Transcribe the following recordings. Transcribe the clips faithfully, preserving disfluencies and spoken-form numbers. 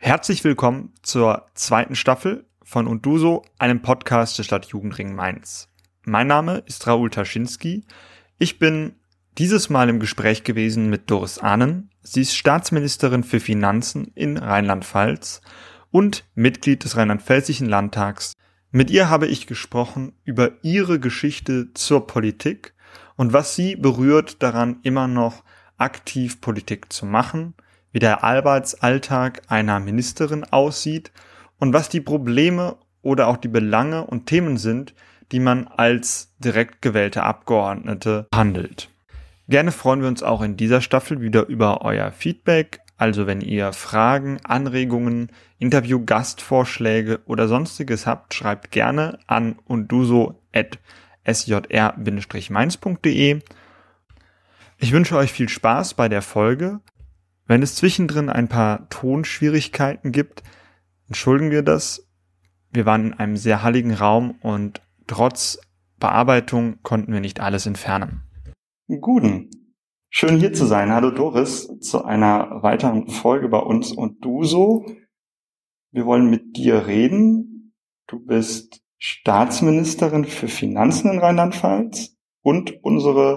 Herzlich willkommen zur zweiten Staffel von Und du so, einem Podcast der Stadtjugendring Mainz. Mein Name ist Raoul Taschinski. Ich bin dieses Mal im Gespräch gewesen mit Doris Ahnen. Sie ist Staatsministerin für Finanzen in Rheinland-Pfalz und Mitglied des Rheinland-Pfälzischen Landtags. Mit ihr habe ich gesprochen über ihre Geschichte zur Politik und was sie berührt daran, immer noch aktiv Politik zu machen, wie der Arbeitsalltag einer Ministerin aussieht und was die Probleme oder auch die Belange und Themen sind, die man als direkt gewählte Abgeordnete handelt. Gerne freuen wir uns auch in dieser Staffel wieder über euer Feedback, also wenn ihr Fragen, Anregungen, Interview-Gastvorschläge oder sonstiges habt, schreibt gerne an unduso at s j r mainz punkt d e. Ich wünsche euch viel Spaß bei der Folge. Wenn es zwischendrin ein paar Tonschwierigkeiten gibt, entschuldigen wir das. Wir waren in einem sehr halligen Raum und trotz Bearbeitung konnten wir nicht alles entfernen. Guten. Schön hier zu sein. Hallo Doris, zu einer weiteren Folge bei uns und du so. Wir wollen mit dir reden. Du bist Staatsministerin für Finanzen in Rheinland-Pfalz und unsere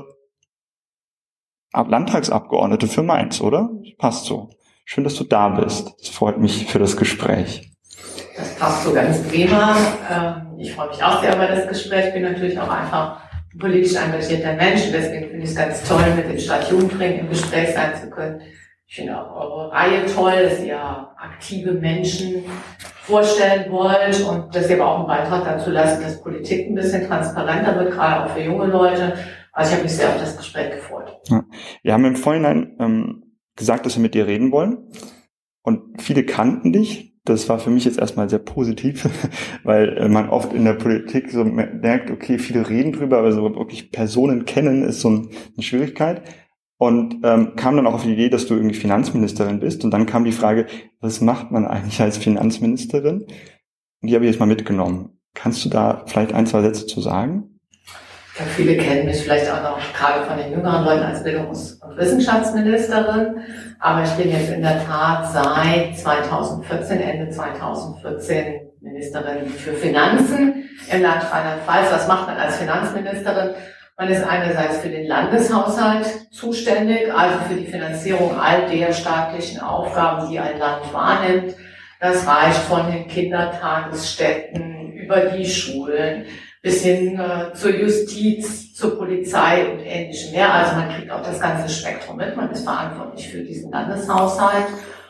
Landtagsabgeordnete für Mainz, oder? Passt so. Schön, dass du da bist. Es freut mich für das Gespräch. Das passt so ganz prima. Ich freue mich auch sehr über das Gespräch. Ich bin natürlich auch einfach ein politisch engagierter Mensch. Deswegen finde ich es ganz toll, mit dem Stadtjugendring im Gespräch sein zu können. Ich finde auch eure Reihe toll, dass ihr aktive Menschen vorstellen wollt und dass ihr aber auch einen Beitrag dazu leistet, dass Politik ein bisschen transparenter wird, gerade auch für junge Leute. Also ich habe mich sehr auf das Gespräch gefreut. Ja. Wir haben im Vorhinein ähm, gesagt, dass wir mit dir reden wollen. Und viele kannten dich. Das war für mich jetzt erstmal sehr positiv, weil äh, man oft in der Politik so merkt, okay, viele reden drüber, aber so wirklich Personen kennen ist so ein, eine Schwierigkeit. Und ähm, kam dann auch auf die Idee, dass du irgendwie Finanzministerin bist. Und dann kam die Frage, was macht man eigentlich als Finanzministerin? Und die habe ich jetzt mal mitgenommen. Kannst du da vielleicht ein, zwei Sätze zu sagen? Ja, viele kennen mich vielleicht auch noch gerade von den jüngeren Leuten als Bildungs- und Wissenschaftsministerin. Aber ich bin jetzt in der Tat seit zweitausendvierzehn, Ende zweitausendvierzehn Ministerin für Finanzen im Land Rheinland-Pfalz. Was macht man als Finanzministerin? Man ist einerseits für den Landeshaushalt zuständig, also für die Finanzierung all der staatlichen Aufgaben, die ein Land wahrnimmt. Das reicht von den Kindertagesstätten über die Schulen bis hin äh, zur Justiz, zur Polizei und Ähnlichem mehr. Also man kriegt auch das ganze Spektrum mit. Man ist verantwortlich für diesen Landeshaushalt.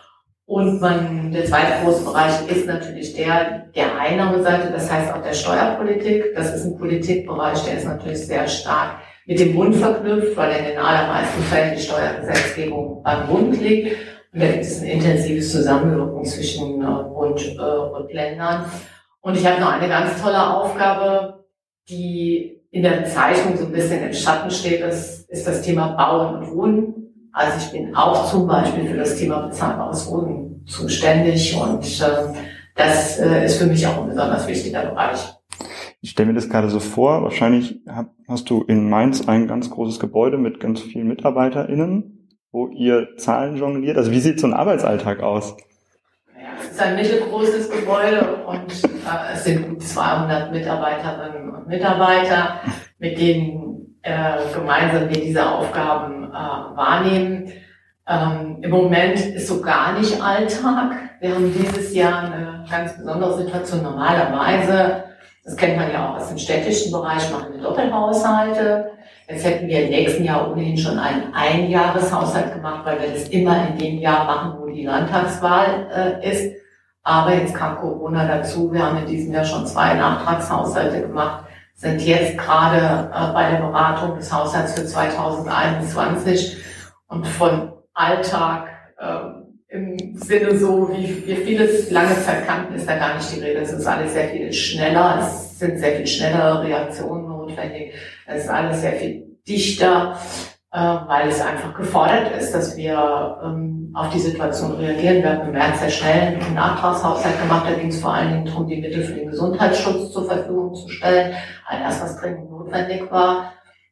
Und man, der zweite große Bereich ist natürlich der der Einnahmeseite, das heißt auch der Steuerpolitik. Das ist ein Politikbereich, der ist natürlich sehr stark mit dem Bund verknüpft, weil in den allermeisten Fällen die Steuergesetzgebung beim Bund liegt. Und da gibt es ein intensives Zusammenwirken zwischen äh, Bund äh, und Ländern. Und ich habe noch eine ganz tolle Aufgabe, die in der Bezeichnung so ein bisschen im Schatten steht. Das ist das Thema Bauen und Wohnen. Also ich bin auch zum Beispiel für das Thema bezahlbares Wohnen zuständig und äh, das äh, ist für mich auch ein besonders wichtiger Bereich. Ich stelle mir das gerade so vor, wahrscheinlich hab, hast du in Mainz ein ganz großes Gebäude mit ganz vielen MitarbeiterInnen, wo ihr Zahlen jongliert. Also wie sieht so ein Arbeitsalltag aus? Ja, es ist ein mittelgroßes Gebäude und äh, es sind gut zweihundert Mitarbeiterinnen und Mitarbeiter, mit denen äh, gemeinsam wir diese Aufgaben äh, wahrnehmen. Ähm, Im Moment ist so gar nicht Alltag. Wir haben dieses Jahr eine ganz besondere Situation. Normalerweise, das kennt man ja auch aus dem städtischen Bereich, machen wir Doppelhaushalte. Jetzt hätten wir im nächsten Jahr ohnehin schon einen Einjahreshaushalt gemacht, weil wir das immer in dem Jahr machen, wo die Landtagswahl äh, ist. Aber jetzt kam Corona dazu. Wir haben in diesem Jahr schon zwei Nachtragshaushalte gemacht, sind jetzt gerade äh, bei der Beratung des Haushalts für zweitausendeinundzwanzig und von Alltag äh, im Sinne so, wie wir vieles lange Zeit kannten, ist da gar nicht die Rede. Es ist alles sehr viel schneller, es sind sehr viel schnellere Reaktionen notwendig, es ist alles sehr viel dichter, äh, weil es einfach gefordert ist, dass wir ähm, auf die Situation reagieren. Wir haben im März sehr schnell einen Nachtragshaushalt gemacht, da ging es vor allen Dingen darum, die Mittel für den Gesundheitsschutz zur Verfügung zu stellen, all das, was dringend notwendig war.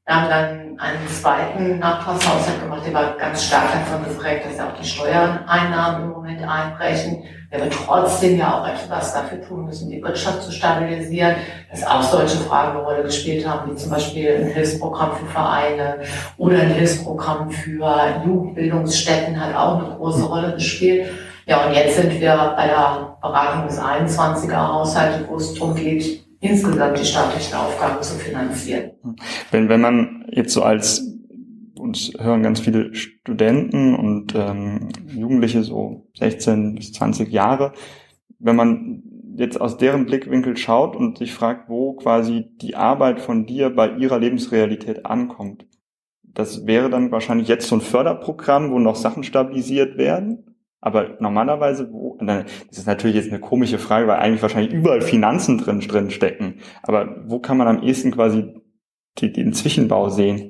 Wir haben dann einen zweiten Nachtragshaushalt gemacht, der war ganz stark davon geprägt, dass ja auch die Steuereinnahmen im Moment einbrechen. Wir aber trotzdem ja auch etwas dafür tun müssen, die Wirtschaft zu stabilisieren, dass auch solche Fragen eine Rolle gespielt haben, wie zum Beispiel ein Hilfsprogramm für Vereine oder ein Hilfsprogramm für Jugendbildungsstätten hat auch eine große Rolle gespielt. Ja, und jetzt sind wir bei der Beratung des einundzwanziger Haushaltes, wo es darum geht, insgesamt die staatlichen Aufgaben zu finanzieren. Wenn, wenn man jetzt so als, uns hören ganz viele Studenten und ähm, Jugendliche, so sechzehn bis zwanzig Jahre, wenn man jetzt aus deren Blickwinkel schaut und sich fragt, wo quasi die Arbeit von dir bei ihrer Lebensrealität ankommt, das wäre dann wahrscheinlich jetzt so ein Förderprogramm, wo noch Sachen stabilisiert werden. Aber normalerweise, wo, das ist natürlich jetzt eine komische Frage, weil eigentlich wahrscheinlich überall Finanzen drin, drin stecken. Aber wo kann man am ehesten quasi die, den Zwischenbau sehen?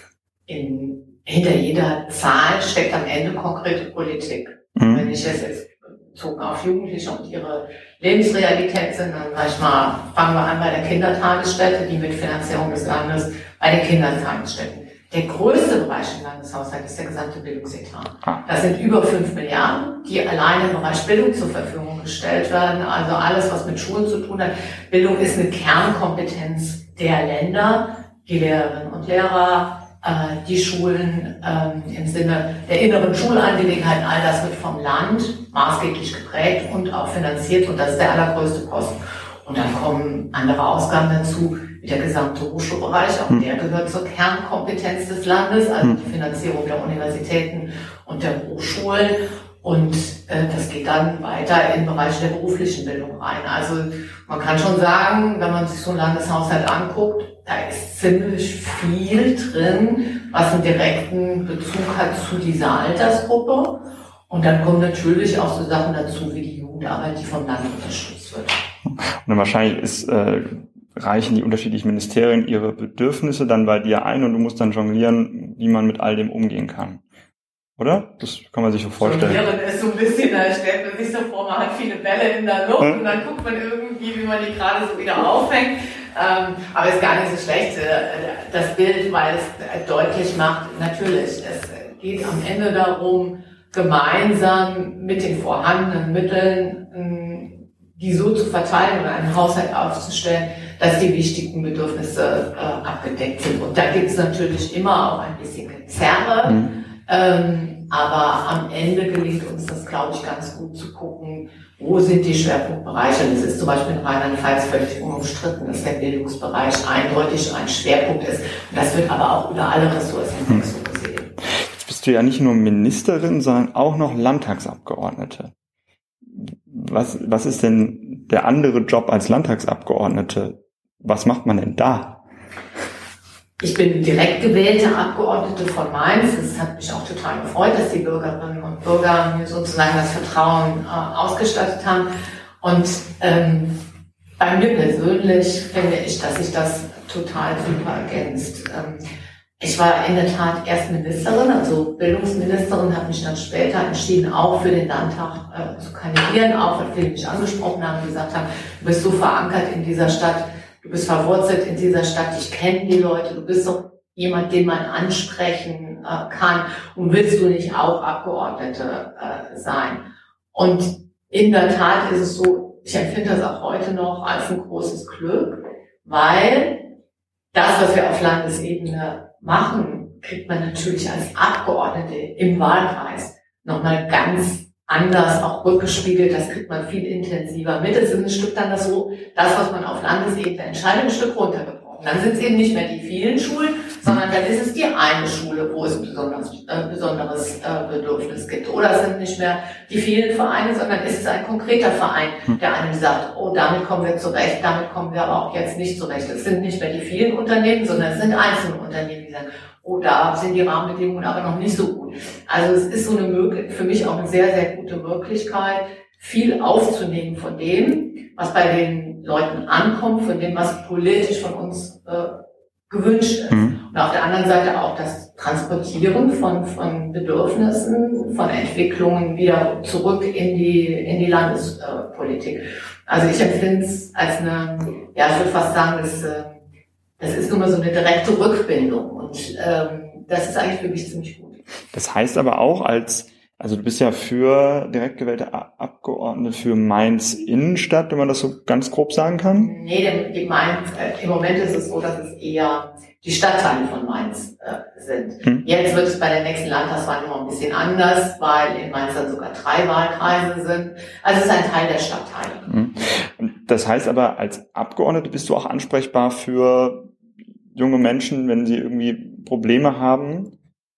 In, hinter jeder Zahl steckt am Ende konkrete Politik. Mhm. Wenn ich das jetzt bezogen auf Jugendliche und ihre Lebensrealität sind, dann sag ich mal, fangen wir an bei der Kindertagesstätte, die Mitfinanzierung des Landes bei den Kindertagesstätten. Der größte Bereich im Landeshaushalt ist der gesamte Bildungsetat. Das sind über fünf Milliarden, die alleine im Bereich Bildung zur Verfügung gestellt werden. Also alles, was mit Schulen zu tun hat. Bildung ist eine Kernkompetenz der Länder, die Lehrerinnen und Lehrer, äh, die Schulen äh, im Sinne der inneren Schulangelegenheiten, all das wird vom Land maßgeblich geprägt und auch finanziert. Und das ist der allergrößte Posten. Und dann kommen andere Ausgaben dazu, wie der gesamte Hochschulbereich, auch der gehört zur Kernkompetenz des Landes, also die Finanzierung der Universitäten und der Hochschulen. Und äh, das geht dann weiter im Bereich der beruflichen Bildung rein. Also man kann schon sagen, wenn man sich so einen Landeshaushalt anguckt, da ist ziemlich viel drin, was einen direkten Bezug hat zu dieser Altersgruppe. Und dann kommen natürlich auch so Sachen dazu wie die Jugendarbeit, die vom Land unterstützt wird. Und dann wahrscheinlich ist, äh, reichen die unterschiedlichen Ministerien ihre Bedürfnisse dann bei dir ein und du musst dann jonglieren, wie man mit all dem umgehen kann. Oder? Das kann man sich so vorstellen. Jonglieren ist so ein bisschen, da stellt man sich so vor, man hat viele Bälle in der Luft hm? und dann guckt man irgendwie, wie man die gerade so wieder auffängt. Ähm, aber ist gar nicht so schlecht, äh, das Bild, weil es deutlich macht, natürlich, es geht am Ende darum, gemeinsam mit den vorhandenen Mitteln die so zu verteilen oder einen Haushalt aufzustellen, dass die wichtigen Bedürfnisse äh, abgedeckt sind. Und da gibt es natürlich immer auch ein bisschen Gezerre, mhm. ähm, aber am Ende gelingt uns das, glaube ich, ganz gut zu gucken, wo sind die Schwerpunktbereiche. Das ist zum Beispiel in Rheinland-Pfalz völlig unumstritten, dass der Bildungsbereich eindeutig ein Schwerpunkt ist. Und das wird aber auch über alle Ressourcen hinweg mhm. so gesehen. Jetzt bist du ja nicht nur Ministerin, sondern auch noch Landtagsabgeordnete. Was, was ist denn der andere Job als Landtagsabgeordnete? Was macht man denn da? Ich bin direkt gewählte Abgeordnete von Mainz. Es hat mich auch total gefreut, dass die Bürgerinnen und Bürger mir sozusagen das Vertrauen äh, ausgestattet haben. Und ähm, bei mir persönlich finde ich, dass sich das total super ergänzt. Ähm, Ich war in der Tat erst Ministerin, also Bildungsministerin, habe mich dann später entschieden, auch für den Landtag äh, zu kandidieren, auch weil viele mich angesprochen haben und gesagt haben, du bist so verankert in dieser Stadt, du bist verwurzelt in dieser Stadt, ich kenne die Leute, du bist doch jemand, den man ansprechen äh, kann und willst du nicht auch Abgeordnete äh, sein? Und in der Tat ist es so, ich empfinde das auch heute noch als ein großes Glück, weil das, was wir auf Landesebene machen, kriegt man natürlich als Abgeordnete im Wahlkreis nochmal ganz anders auch rückgespiegelt. Das kriegt man viel intensiver mit. Es ist ein Stück dann das so, das, was man auf Landesebene entscheidet, ein Stück runtergebrochen. Dann sind es eben nicht mehr die vielen Schulen, sondern dann ist es die eine Schule, wo es ein besonderes, äh, besonderes äh, Bedürfnis gibt. Oder es sind nicht mehr die vielen Vereine, sondern ist es ein konkreter Verein, der einem sagt, oh, damit kommen wir zurecht, damit kommen wir aber auch jetzt nicht zurecht. Es sind nicht mehr die vielen Unternehmen, sondern es sind einzelne Unternehmen, die sagen, oh, da sind die Rahmenbedingungen aber noch nicht so gut. Also es ist so eine Möglichkeit, für mich auch eine sehr, sehr gute Möglichkeit, viel aufzunehmen von dem, was bei den Leuten ankommt, von dem, was politisch von uns äh, gewünscht ist. Mhm. Und auf der anderen Seite auch das Transportieren von, von Bedürfnissen, von Entwicklungen wieder zurück in die, in die Landespolitik. Also ich empfinde es als eine, ja, ich würde fast sagen, das, Das ist nun mal so eine direkte Rückbindung und ähm, das ist eigentlich für mich ziemlich gut. Das heißt aber auch als, also du bist ja für direkt gewählte Abgeordnete für Mainz Innenstadt, wenn man das so ganz grob sagen kann? Nee, denn die Mainz, äh, im Moment ist es so, dass es eher die Stadtteile von Mainz äh, sind. Hm. Jetzt wird es bei der nächsten Landtagswahl noch ein bisschen anders, weil in Mainz dann sogar drei Wahlkreise sind. Also es ist ein Teil der Stadtteile. Hm. Das heißt aber, als Abgeordnete bist du auch ansprechbar für junge Menschen, wenn sie irgendwie Probleme haben.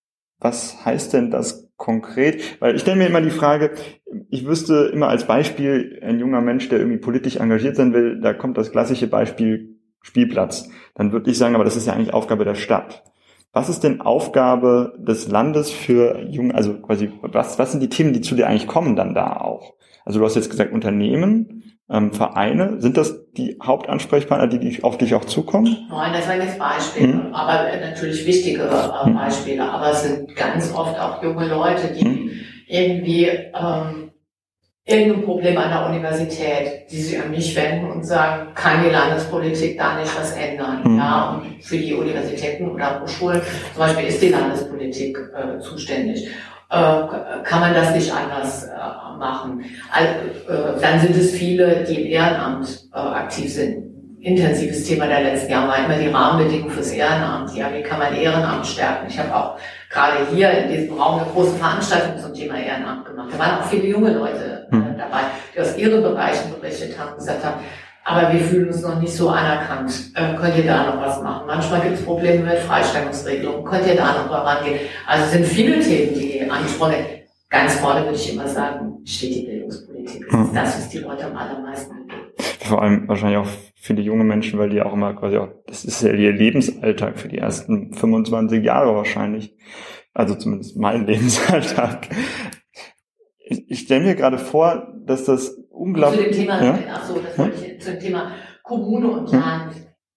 Was heißt denn das konkret? Weil ich stelle mir immer die Frage, ich wüsste immer als Beispiel, ein junger Mensch, der irgendwie politisch engagiert sein will, da kommt das klassische Beispiel Spielplatz. Dann würde ich sagen, aber das ist ja eigentlich Aufgabe der Stadt. Was ist denn Aufgabe des Landes für junge, also quasi, was, was sind die Themen, die zu dir eigentlich kommen dann da auch? Also du hast jetzt gesagt Unternehmen, ähm, Vereine, sind das die Hauptansprechpartner, die, die auf dich auch zukommen? Nein, das waren jetzt Beispiele, hm. aber natürlich wichtige äh, Beispiele, hm. aber es sind ganz oft auch junge Leute, die hm. irgendwie ähm, irgendein Problem an der Universität, die sich an mich wenden und sagen, kann die Landespolitik da nicht was ändern? Hm. Ja, und für die Universitäten oder Hochschulen zum Beispiel ist die Landespolitik äh, zuständig. Äh, kann man das nicht anders äh, machen? Also, äh, dann sind es viele, die im Ehrenamt äh, aktiv sind. Intensives Thema der letzten Jahre war immer die Rahmenbedingungen fürs Ehrenamt. Ja, wie kann man Ehrenamt stärken? Ich habe auch gerade hier in diesem Raum eine große Veranstaltung zum Thema Ehrenamt gemacht. Da waren auch viele junge Leute äh, dabei, die aus ihren Bereichen berichtet haben und gesagt haben, aber wir fühlen uns noch nicht so anerkannt. Äh, könnt ihr da noch was machen? Manchmal gibt es Probleme mit Freistellungsregelungen. Könnt ihr da noch mal rangehen? Also es sind viele Themen, die angesprochen werden. Ganz vorne würde ich immer sagen, steht die Bildungspolitik. Das ist das, was die Leute am allermeisten bewegt. Vor allem wahrscheinlich auch viele junge Menschen, weil die auch immer quasi auch, das ist ja ihr Lebensalltag für die ersten fünfundzwanzig Jahre wahrscheinlich. Also zumindest mein Lebensalltag. Ich, ich stelle mir gerade vor, dass das unglaublich... Zu dem Thema, ja? ach so, das wollte ich, zu dem Thema Kommune und Land.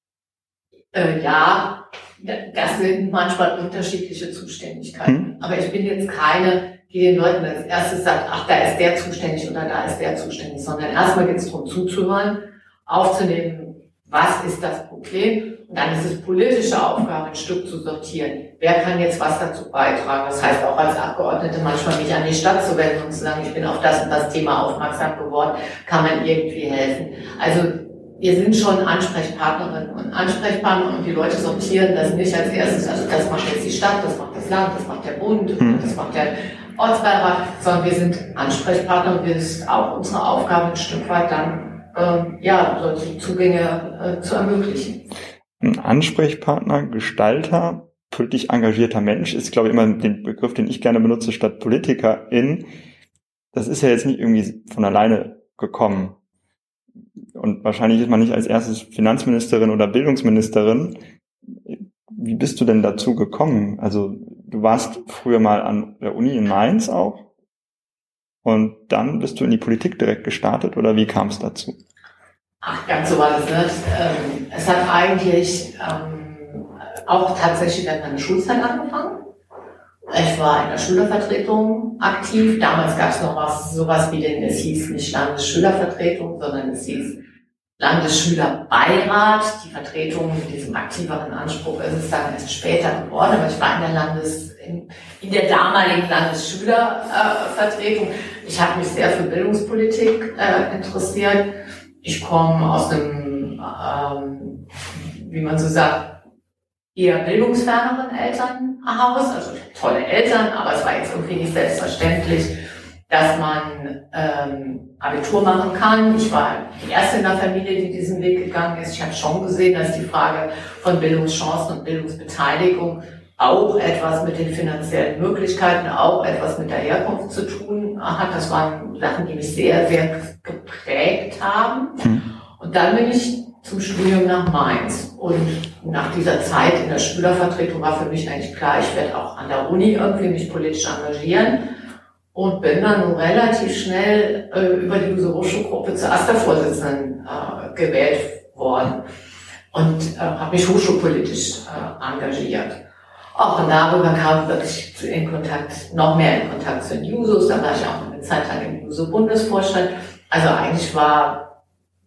Äh, ja, das sind manchmal unterschiedliche Zuständigkeiten. Hm. Aber ich bin jetzt keine, die den Leuten als erstes sagt, ach, da ist der zuständig oder da ist der zuständig, sondern erstmal geht es darum zuzuhören, aufzunehmen, was ist das Problem, und dann ist es politische Aufgabe, ein Stück zu sortieren. Wer kann jetzt was dazu beitragen? Das heißt auch als Abgeordnete manchmal mich an die Stadt zu wenden und zu sagen, ich bin auf das und das Thema aufmerksam geworden, kann man irgendwie helfen. Also wir sind schon Ansprechpartnerinnen und Ansprechpartner und die Leute sortieren das nicht als erstes, also das macht jetzt die Stadt, das macht das Land, das macht der Bund, das macht der Ortsbeirat, sondern wir sind Ansprechpartner und es ist auch unsere Aufgabe, ein Stück weit dann äh, ja, solche Zugänge äh, zu ermöglichen. Ein Ansprechpartner, Gestalter, politisch engagierter Mensch ist, glaube ich, immer den Begriff, den ich gerne benutze, statt Politikerin. Das ist ja jetzt nicht irgendwie von alleine gekommen. Und wahrscheinlich ist man nicht als erstes Finanzministerin oder Bildungsministerin. Wie bist du denn dazu gekommen? Also du warst früher mal an der Uni in Mainz auch und dann bist du in die Politik direkt gestartet oder wie kam es dazu? Ach, ganz so war das nicht. Ähm, es hat eigentlich ähm, auch tatsächlich während meiner Schulzeit angefangen. Ich war in der Schülervertretung aktiv. Damals gab es noch was, sowas wie den, es hieß nicht Landesschülervertretung, sondern es hieß Landesschülerbeirat. Die Vertretung mit diesem aktiveren Anspruch ist es dann erst später geworden, aber ich war in der Landes, in, in der damaligen Landesschülervertretung. Äh, ich habe mich sehr für Bildungspolitik äh, interessiert. Ich komme aus einem, ähm, wie man so sagt, eher bildungsferneren Elternhaus, also tolle Eltern, aber es war jetzt irgendwie nicht selbstverständlich, dass man ähm, Abitur machen kann. Ich war die erste in der Familie, die diesen Weg gegangen ist. Ich habe schon gesehen, dass die Frage von Bildungschancen und Bildungsbeteiligung auch etwas mit den finanziellen Möglichkeiten, auch etwas mit der Herkunft zu tun hat. Das waren Sachen, die mich sehr, sehr geprägt haben. Und dann bin ich zum Studium nach Mainz. Und nach dieser Zeit in der Schülervertretung war für mich eigentlich klar, ich werde auch an der Uni irgendwie mich politisch engagieren. Und bin dann relativ schnell äh, über die Juso-Hochschulgruppe zur AStA-Vorsitzenden äh, gewählt worden. Und äh, habe mich hochschulpolitisch äh, engagiert. Auch und darüber kam wirklich in Kontakt, noch mehr in Kontakt zu den Jusos. Dann war ich auch eine Zeit lang im Juso-Bundesvorstand. Also eigentlich war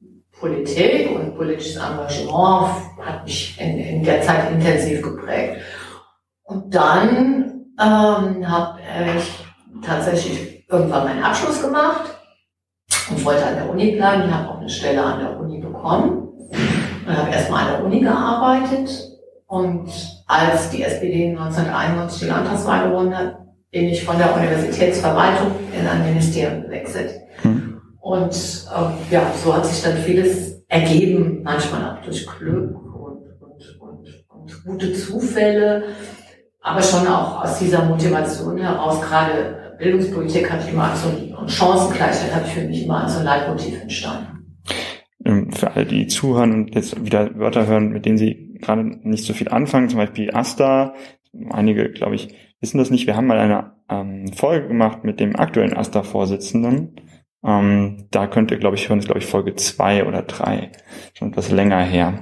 Politik und politisches Engagement hat mich in, in der Zeit intensiv geprägt. Und dann ähm, habe ich tatsächlich irgendwann meinen Abschluss gemacht und wollte an der Uni bleiben. Ich habe auch eine Stelle an der Uni bekommen und habe erstmal an der Uni gearbeitet. Und als die S P D neunzehnhunderteinundneunzig die Landtagswahl gewonnen hat, bin ich von der Universitätsverwaltung in ein Ministerium gewechselt. Hm. Und ähm, ja, so hat sich dann vieles ergeben, manchmal auch durch Glück und, und, und, und gute Zufälle, aber schon auch aus dieser Motivation heraus. Gerade Bildungspolitik hat immer als so, und Chancengleichheit hat für mich immer als so ein Leitmotiv entstanden. Für alle, die zuhören und jetzt wieder Wörter hören, mit denen sie gerade nicht so viel anfangen, zum Beispiel AStA. Einige, glaube ich, wissen das nicht. Wir haben mal eine ähm, Folge gemacht mit dem aktuellen AStA-Vorsitzenden. Ähm, da könnt ihr, glaube ich, hören, das ist, glaube ich, Folge zwei oder drei. Schon etwas länger her.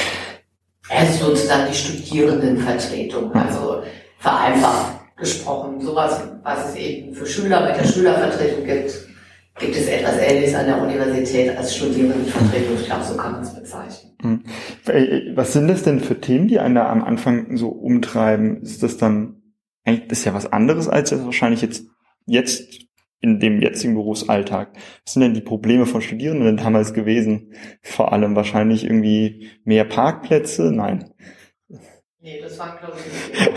Es ist sozusagen die Studierendenvertretung, also vereinfacht gesprochen. Sowas, was es eben für Schüler mit der Schülervertretung gibt, gibt es etwas Ähnliches an der Universität als Studierendenvertretung. Ich glaube, so kann man es bezeichnen. Was sind das denn für Themen, die einen da am Anfang so umtreiben? Ist das dann, eigentlich, das ist ja was anderes als jetzt wahrscheinlich jetzt, jetzt in dem jetzigen Berufsalltag. Was sind denn die Probleme von Studierenden damals gewesen? Vor allem wahrscheinlich irgendwie mehr Parkplätze? Nein. Nee, das war, glaube ich, nicht.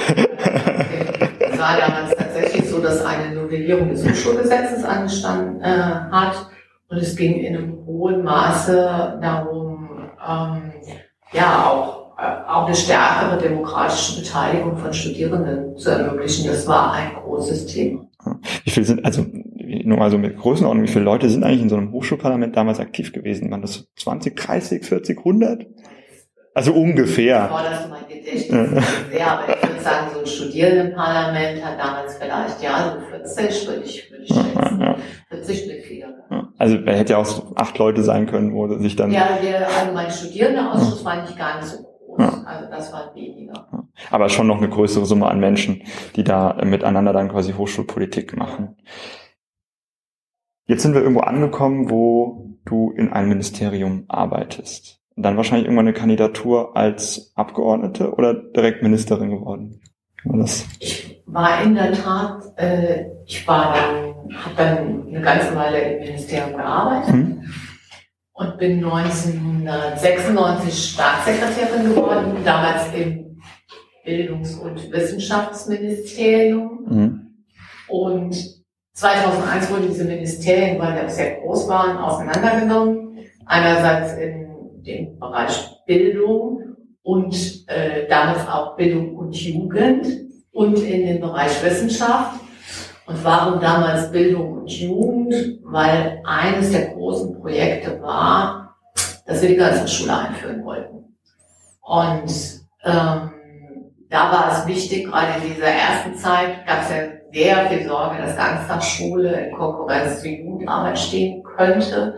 Es war damals tatsächlich so, dass eine Novellierung des Hochschulgesetzes angestanden äh, hat. Und es ging in einem hohen Maße darum, ähm, ja, auch, äh, auch eine stärkere demokratische Beteiligung von Studierenden zu ermöglichen. Das war ein großes Thema. Wie viele sind, also nur mal so mit Größenordnung, wie viele Leute sind eigentlich in so einem Hochschulparlament damals aktiv gewesen? Waren das zwanzig, dreißig, vierzig, hundert? Also ungefähr. Boah, das ist mein Gedächtnis sehr, aber ich würde sagen, so ein Studierendenparlament hat damals vielleicht, ja, so vierzig, würde ich, würde ich schätzen. Ja, ja. vierzig Mitglieder. Ja. Also, er hätte ja auch so acht Leute sein können, wo sich dann... Ja, der allgemeine Studierendenausschuss war nicht gar nicht so groß. Ja. Also, das war weniger. Ja. Aber schon noch eine größere Summe an Menschen, die da miteinander dann quasi Hochschulpolitik machen. Jetzt sind wir irgendwo angekommen, wo du in einem Ministerium arbeitest. Und dann wahrscheinlich irgendwann eine Kandidatur als Abgeordnete oder direkt Ministerin geworden? War das? Ich war in der Tat, äh, ich war dann, habe dann eine ganze Weile im Ministerium gearbeitet hm. und bin neunzehnhundertsechsundneunzig Staatssekretärin geworden, damals im Bildungs- und Wissenschaftsministerium. Hm. Und zweitausendeins wurden diese Ministerien, weil die auch sehr groß waren, auseinandergenommen. Einerseits in dem Bereich Bildung und äh, damals auch Bildung und Jugend und in den Bereich Wissenschaft. Und warum damals Bildung und Jugend? Weil eines der großen Projekte war, dass wir die Ganztagsschule einführen wollten. Und ähm, da war es wichtig, gerade in dieser ersten Zeit gab es ja sehr viel Sorge, dass Ganztagsschule in Konkurrenz zur Jugendarbeit stehen könnte.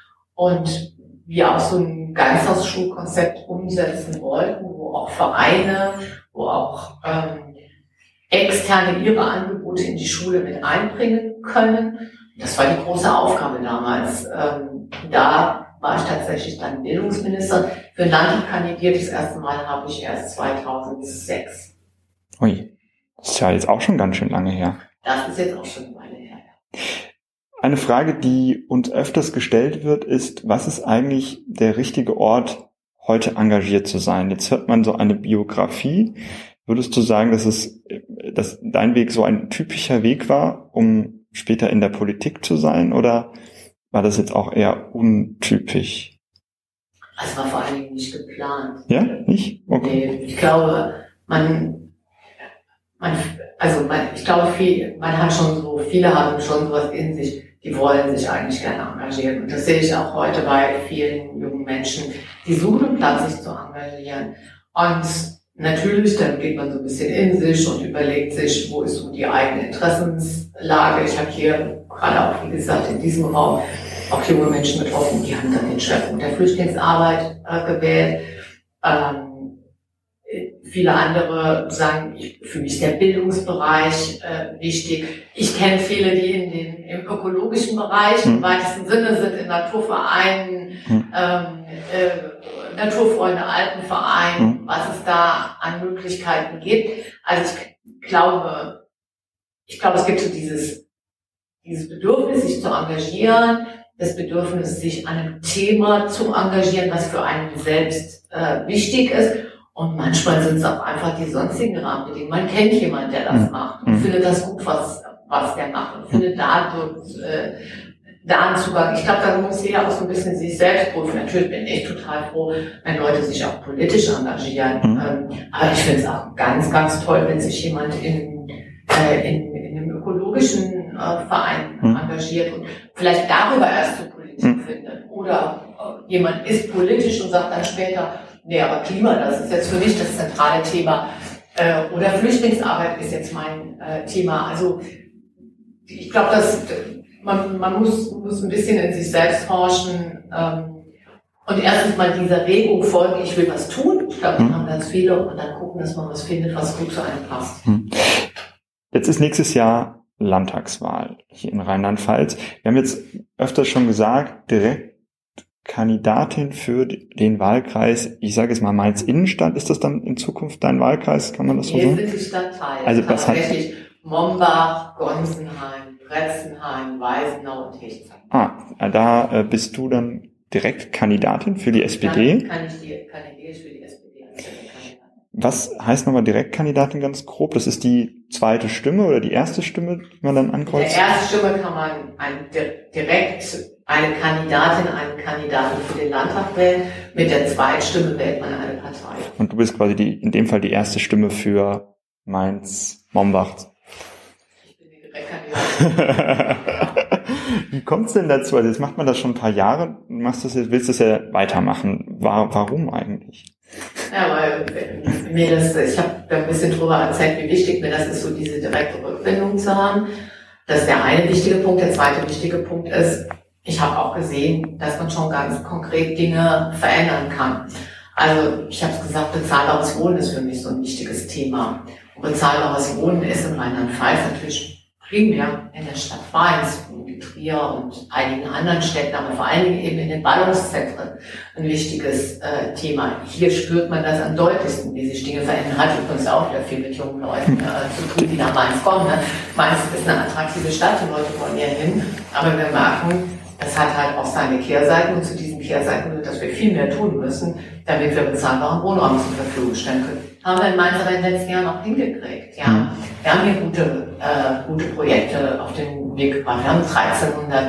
Und wir auch so ein Ganztagsschulkonzept umsetzen wollten, wo auch Vereine, wo auch ähm, Externe ihre Angebote in die Schule mit einbringen können. Das war die große Aufgabe damals. Ähm, da war ich tatsächlich dann Bildungsminister. Für ein Landtag kandidiert, das erste Mal habe ich erst zweitausendsechs. Ui, das ist ja jetzt auch schon ganz schön lange her. Das ist jetzt auch schon eine Weile her. Eine Frage, die uns öfters gestellt wird, ist, was ist eigentlich der richtige Ort, heute engagiert zu sein? Jetzt hört man so eine Biografie. Würdest du sagen, dass es, dass dein Weg so ein typischer Weg war, um später in der Politik zu sein? Oder war das jetzt auch eher untypisch? Es war vor allen Dingen nicht geplant. Ja, nicht? Okay. Nee, ich glaube, man, man, also man, ich glaube, viel, man hat schon so, viele haben schon sowas in sich, die wollen sich eigentlich gerne engagieren. Und das sehe ich auch heute bei vielen jungen Menschen, die suchen einen Platz, sich zu engagieren. Und natürlich, dann geht man so ein bisschen in sich und überlegt sich, wo ist so die eigene Interessenslage. Ich habe hier gerade auch, wie gesagt, in diesem Raum auch junge Menschen getroffen, die haben dann den Schwerpunkt der Flüchtlingsarbeit äh, gewählt. Ähm, viele andere sagen, ich, für mich ist der Bildungsbereich äh, wichtig. Ich kenne viele, die in den, im ökologischen Bereich mhm. im weitesten Sinne sind, in Naturvereinen, mhm. ähm, äh, Naturfreunde, Alpenvereinen, mhm. was es da an Möglichkeiten gibt. Also ich glaube, ich glaube, es gibt so dieses, dieses Bedürfnis, sich zu engagieren, das Bedürfnis, sich an einem Thema zu engagieren, was für einen selbst äh, wichtig ist. Und manchmal sind es auch einfach die sonstigen Rahmenbedingungen. Man kennt jemanden, der das macht und mhm. findet das gut, was, was der macht und findet dadurch, äh, da einen Zugang. Ich glaube, da muss jeder auch so ein bisschen sich selbst prüfen. Natürlich bin ich total froh, wenn Leute sich auch politisch engagieren. Mhm. Ähm, aber ich finde es auch ganz, ganz toll, wenn sich jemand in, äh, in, in einem ökologischen äh, Verein mhm. engagiert und vielleicht darüber erst zur Politik mhm. findet. Oder äh, jemand ist politisch und sagt dann später, nee, aber Klima, das ist jetzt für mich das zentrale Thema. Äh, oder Flüchtlingsarbeit ist jetzt mein äh, Thema. Also ich glaube, dass man, man muss, muss ein bisschen in sich selbst forschen ähm, und erstens mal dieser Regung folgen, ich will was tun. Ich glaube, wir haben ganz viele und dann gucken, dass man was findet, was gut zu einem passt. Jetzt ist nächstes Jahr Landtagswahl hier in Rheinland-Pfalz. Wir haben jetzt öfter schon gesagt, direkt Kandidatin für den Wahlkreis, ich sage jetzt mal Mainz Innenstadt, ist das dann in Zukunft dein Wahlkreis, kann man das so sagen? Hier sind die Stadtteile, also das tatsächlich Mombach, Gonsenheim, Bretzenheim, Weisenau und Hechtsheim. Ah, da äh, bist du dann direkt Kandidatin für die S P D? Dann kann ich die, kandidiere ich für die S P D als Kandidatin. Was heißt nochmal Direktkandidatin ganz grob? Das ist die zweite Stimme oder die erste Stimme, die man dann ankreuzt? Mit der ersten Stimme kann man ein, direkt eine Kandidatin, einen Kandidaten für den Landtag wählen. Mit der Zweitstimme wählt man eine Partei. Und du bist quasi die, in dem Fall die erste Stimme für Mainz-Mombach. Ich bin die Direktkandidatin. Wie kommt's denn dazu? Also jetzt macht man das schon ein paar Jahre, machst das jetzt, willst du das ja weitermachen. Warum eigentlich? Ja, weil mir das, ich habe da ein bisschen drüber erzählt, wie wichtig mir das ist, so diese direkte Rückbindung zu haben. Das ist der eine wichtige Punkt. Der zweite wichtige Punkt ist, ich habe auch gesehen, dass man schon ganz konkret Dinge verändern kann. Also ich habe es gesagt, bezahlbares Wohnen ist für mich so ein wichtiges Thema. Und bezahlbares Wohnen ist in Rheinland-Pfalz natürlich primär in der Stadt Mainz, in Trier und einigen anderen Städten, aber vor allen Dingen eben in den Ballungszentren ein wichtiges äh, Thema. Hier spürt man das am deutlichsten, wie sich Dinge verändern. Hat übrigens auch wieder viel mit jungen Leuten äh, zu tun, die nach Mainz kommen. Ne? Mainz ist eine attraktive Stadt, die Leute wollen hier hin, aber wir merken, das hat halt auch seine Kehrseiten und zu diesen Kehrseiten wird, dass wir viel mehr tun müssen, damit wir bezahlbaren Wohnraum zur Verfügung stellen können. Haben wir in Mainz aber in den letzten Jahren auch hingekriegt, ja. Mhm. Wir haben hier gute, äh, gute Projekte auf den Weg gebracht. Wir haben dreizehnhundert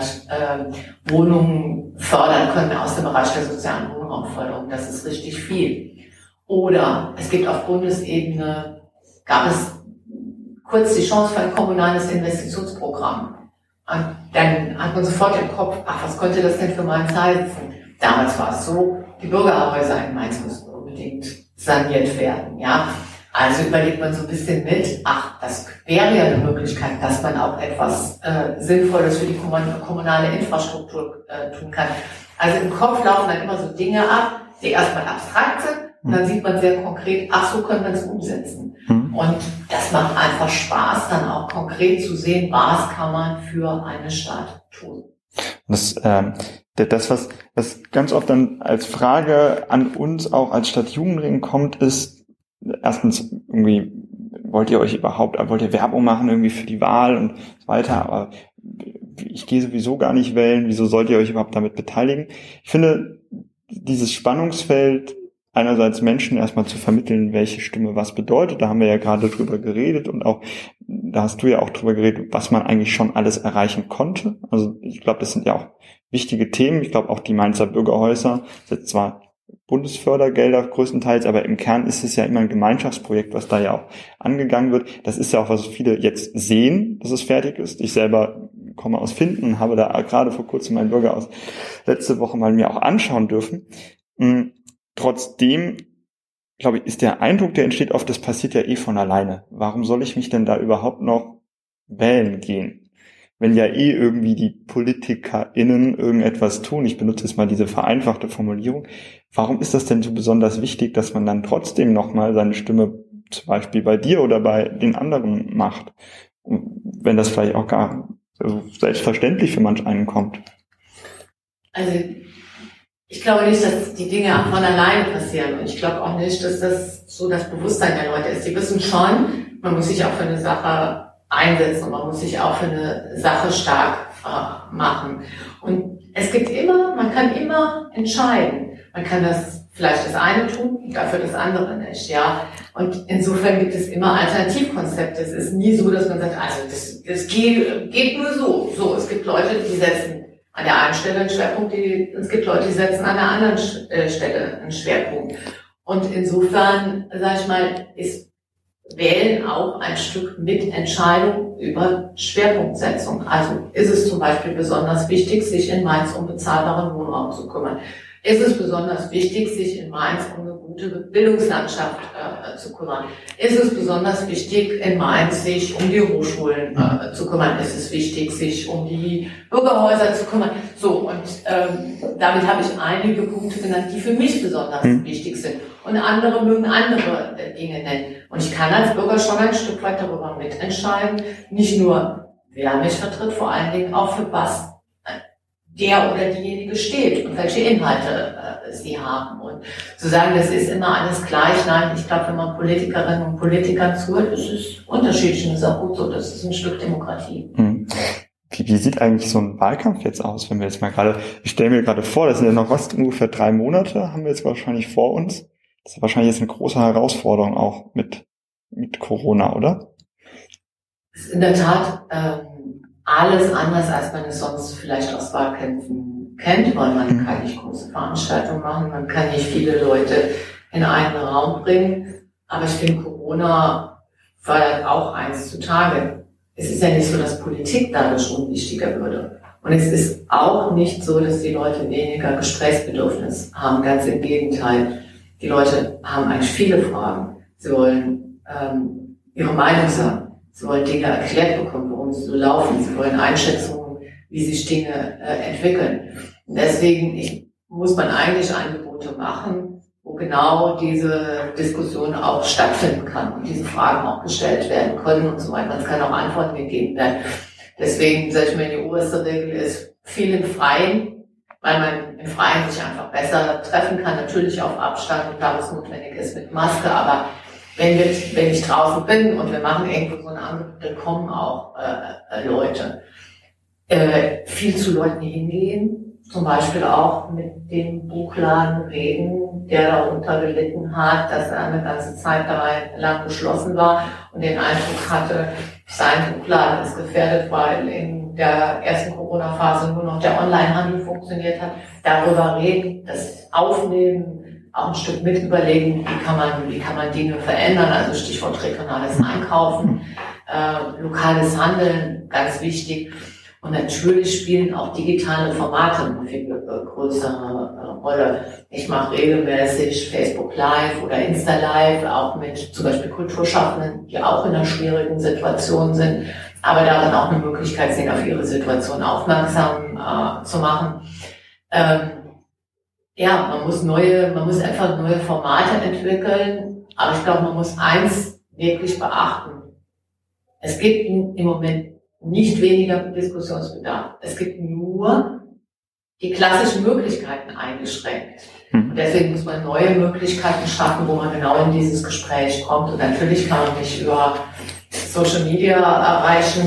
äh, Wohnungen fördern können aus dem Bereich der sozialen Wohnraumförderung. Das ist richtig viel. Oder es gibt auf Bundesebene, gab es kurz die Chance für ein kommunales Investitionsprogramm. Und dann hat man sofort im Kopf, ach, was könnte das denn für Mainz heißen? Damals war es so, die Bürgerhäuser in Mainz mussten unbedingt saniert werden, ja. Also überlegt man so ein bisschen mit, ach, das wäre ja eine Möglichkeit, dass man auch etwas äh, Sinnvolles für die kommunale Infrastruktur äh, tun kann. Also im Kopf laufen dann immer so Dinge ab, die erstmal abstrakt sind, und dann sieht man sehr konkret, ach, so können wir es umsetzen. Mhm. Und das macht einfach Spaß, dann auch konkret zu sehen, was kann man für eine Stadt tun. Das, ähm, das was, was ganz oft dann als Frage an uns auch als Stadtjugendring kommt, ist erstens irgendwie, wollt ihr euch überhaupt, wollt ihr Werbung machen irgendwie für die Wahl und so weiter, aber ich gehe sowieso gar nicht wählen, wieso sollt ihr euch überhaupt damit beteiligen? Ich finde, dieses Spannungsfeld einerseits Menschen erstmal zu vermitteln, welche Stimme was bedeutet. Da haben wir ja gerade drüber geredet und auch, da hast du ja auch drüber geredet, was man eigentlich schon alles erreichen konnte. Also ich glaube, das sind ja auch wichtige Themen. Ich glaube auch die Mainzer Bürgerhäuser, das sind zwar Bundesfördergelder größtenteils, aber im Kern ist es ja immer ein Gemeinschaftsprojekt, was da ja auch angegangen wird. Das ist ja auch, was viele jetzt sehen, dass es fertig ist. Ich selber komme aus Finden und habe da gerade vor kurzem mein Bürgerhaus letzte Woche mal mir auch anschauen dürfen. Trotzdem, glaube ich, ist der Eindruck, der entsteht oft, das passiert ja eh von alleine. Warum soll ich mich denn da überhaupt noch wählen gehen? wenn ja eh irgendwie die PolitikerInnen irgendetwas tun, ich benutze jetzt mal diese vereinfachte Formulierung, warum ist das denn so besonders wichtig, dass man dann trotzdem nochmal seine Stimme zum Beispiel bei dir oder bei den anderen macht, wenn das vielleicht auch gar so selbstverständlich für manch einen kommt? Also ich glaube nicht, dass die Dinge von alleine passieren und ich glaube auch nicht, dass das so das Bewusstsein der Leute ist. Die wissen schon, man muss sich auch für eine Sache einsetzen und man muss sich auch für eine Sache stark äh, machen. Und es gibt immer, man kann immer entscheiden. Man kann das vielleicht das eine tun, dafür das andere nicht, ja. Und insofern gibt es immer Alternativkonzepte. Es ist nie so, dass man sagt, also das, das geht, geht nur so. So, es gibt Leute, die setzen an der einen Stelle einen Schwerpunkt, die, es gibt Leute, die setzen an der anderen Stelle einen Schwerpunkt. Und insofern, sage ich mal, ist Wählen auch ein Stück Mitentscheidung über Schwerpunktsetzung. Also ist es zum Beispiel besonders wichtig, sich in Mainz um bezahlbaren Wohnraum zu kümmern. Ist es besonders wichtig, sich in Mainz um eine gute Bildungslandschaft äh, zu kümmern? Ist es besonders wichtig, in Mainz sich um die Hochschulen äh, zu kümmern? Ist es wichtig, sich um die Bürgerhäuser zu kümmern? So, und ähm, damit habe ich einige Punkte genannt, die für mich besonders mhm. wichtig sind. Und andere mögen andere äh, Dinge nennen. Und ich kann als Bürger schon ein Stück weit darüber mitentscheiden, nicht nur, wer mich vertritt, vor allen Dingen auch für was der oder diejenige steht und welche Inhalte äh, sie haben. Und zu sagen, das ist immer alles gleich, nein, ich glaube, wenn man Politikerinnen und Politikern zuhört, ist es unterschiedlich und das ist auch gut so, das ist ein Stück Demokratie. Hm. Wie, wie sieht eigentlich so ein Wahlkampf jetzt aus, wenn wir jetzt mal gerade, ich stelle mir gerade vor, das sind ja noch was, ungefähr drei Monate, haben wir jetzt wahrscheinlich vor uns. Das ist wahrscheinlich jetzt eine große Herausforderung auch mit, mit Corona, oder? Das ist in der Tat, ähm, alles anders, als man es sonst vielleicht aus Wahlkämpfen kennt, weil man kann nicht große Veranstaltungen machen, man kann nicht viele Leute in einen Raum bringen. Aber ich finde, Corona fördert auch eins zutage. Es ist ja nicht so, dass Politik dadurch unwichtiger würde. Und es ist auch nicht so, dass die Leute weniger Gesprächsbedürfnis haben. Ganz im Gegenteil. Die Leute haben eigentlich viele Fragen. Sie wollen ähm, ihre Meinung sagen. Sie wollen Dinge erklärt bekommen, warum sie so laufen. Sie wollen Einschätzungen, wie sich Dinge äh, entwickeln. Und deswegen ich, muss man eigentlich Angebote machen, wo genau diese Diskussion auch stattfinden kann und diese Fragen auch gestellt werden können und so weiter. Es kann auch Antworten gegeben werden. Deswegen, sage ich mal, die oberste Regel ist viel im Freien, weil man im Freien sich einfach besser treffen kann. Natürlich auf Abstand und da, wo es notwendig ist, mit Maske, aber Wenn, wir, wenn ich draußen bin und wir machen irgendwo so ein Angebot, dann kommen auch äh, Leute. Äh, viel zu Leuten hingehen, zum Beispiel auch mit dem Buchladen reden, der darunter gelitten hat, dass er eine ganze Zeit lang geschlossen war und den Eindruck hatte, sein Buchladen ist gefährdet, weil in der ersten Corona-Phase nur noch der Onlinehandel funktioniert hat. Darüber reden, das aufnehmen, auch ein Stück mit überlegen, wie kann man, wie kann man Dinge verändern, also Stichwort regionales Einkaufen, äh, lokales Handeln, ganz wichtig. Und natürlich spielen auch digitale Formate eine viel größere äh, Rolle. Ich mache regelmäßig Facebook Live oder Insta Live, auch mit zum Beispiel Kulturschaffenden, die auch in einer schwierigen Situation sind, aber darin auch eine Möglichkeit sehen, auf ihre Situation aufmerksam äh, zu machen. Ähm, Ja, man muss neue, man muss einfach neue Formate entwickeln, aber ich glaube, man muss eins wirklich beachten. Es gibt im Moment nicht weniger Diskussionsbedarf. Es gibt nur die klassischen Möglichkeiten eingeschränkt. Und deswegen muss man neue Möglichkeiten schaffen, wo man genau in dieses Gespräch kommt. Und natürlich kann man nicht über Social Media erreichen,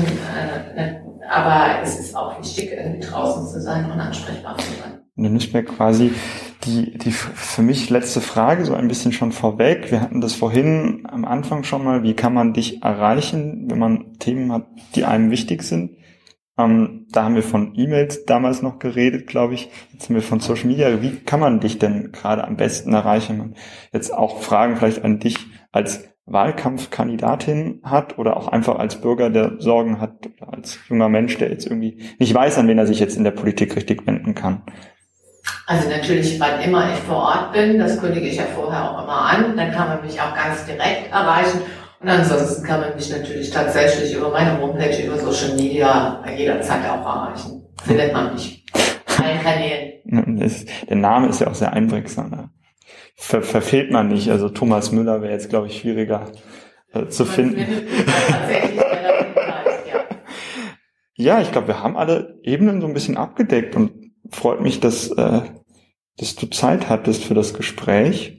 aber es ist auch wichtig, irgendwie draußen zu sein und ansprechbar zu sein. Und dann ist mir quasi die, die für mich letzte Frage so ein bisschen schon vorweg. Wir hatten das vorhin am Anfang schon mal. Wie kann man dich erreichen, wenn man Themen hat, die einem wichtig sind? Ähm, da haben wir von E-Mails damals noch geredet, glaube ich. Jetzt haben wir von Social Media. Wie kann man dich denn gerade am besten erreichen? Jetzt auch Fragen vielleicht an dich als Wahlkampfkandidatin hat oder auch einfach als Bürger, der Sorgen hat, oder als junger Mensch, der jetzt irgendwie nicht weiß, an wen er sich jetzt in der Politik richtig wenden kann. Also natürlich, wann immer ich vor Ort bin, das kündige ich ja vorher auch immer an, dann kann man mich auch ganz direkt erreichen. Und ansonsten kann man mich natürlich tatsächlich über meine Homepage, über Social Media jederzeit auch erreichen. Findet man mich. Allen Kanälen. Das, der Name ist ja auch sehr einprägsam. Ne? Ver, verfehlt man nicht. Also Thomas Müller wäre jetzt, glaube ich, schwieriger äh, zu man finden. Tatsächlich relativ leicht, ja. Ja, ich glaube, wir haben alle Ebenen so ein bisschen abgedeckt und freut mich, dass, äh, dass du Zeit hattest für das Gespräch.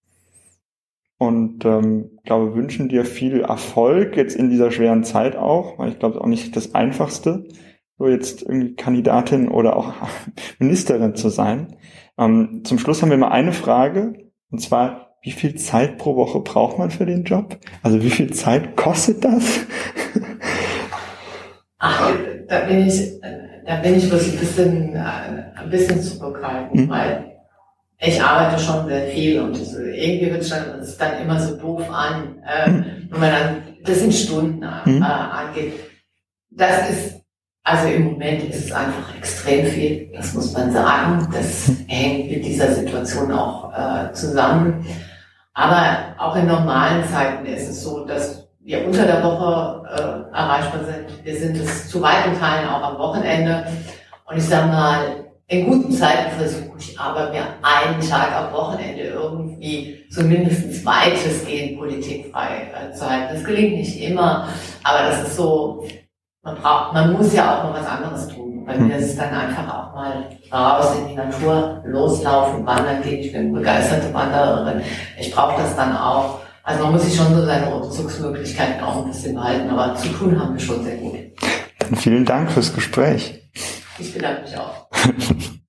Und ähm, glaube, wünschen dir viel Erfolg jetzt in dieser schweren Zeit auch, weil ich glaube, auch nicht das Einfachste, so jetzt irgendwie Kandidatin oder auch Ministerin zu sein. Ähm, zum Schluss haben wir mal eine Frage, und zwar, wie viel Zeit pro Woche braucht man für den Job? Also wie viel Zeit kostet das? Ach, da bin ich, da bin ich wirklich ein bisschen, ein bisschen zurückhaltend, hm. weil ich arbeite schon sehr viel und irgendwie wird es dann immer so doof an, äh, wenn man dann das in Stunden äh, mhm. angeht. Das ist, also im Moment ist es einfach extrem viel, das muss man sagen. Das hängt mit dieser Situation auch äh, zusammen. Aber auch in normalen Zeiten ist es so, dass wir unter der Woche äh, erreichbar sind. Wir sind es zu weiten Teilen auch am Wochenende. Und ich sage mal, in guten Zeiten versuche ich aber, mir einen Tag am Wochenende irgendwie zumindest weitestgehend politikfrei äh, zu halten. Das gelingt nicht immer, aber das ist so, man braucht, man muss ja auch noch was anderes tun. Bei mir ist es dann einfach auch mal raus in die Natur, loslaufen, wandern gehen. Ich bin begeisterte Wandererin. Ich brauche das dann auch. Also man muss sich schon so seine Rückzugsmöglichkeiten auch ein bisschen behalten, aber zu tun haben wir schon sehr gut. Vielen Dank fürs Gespräch. Ich bedanke mich auch.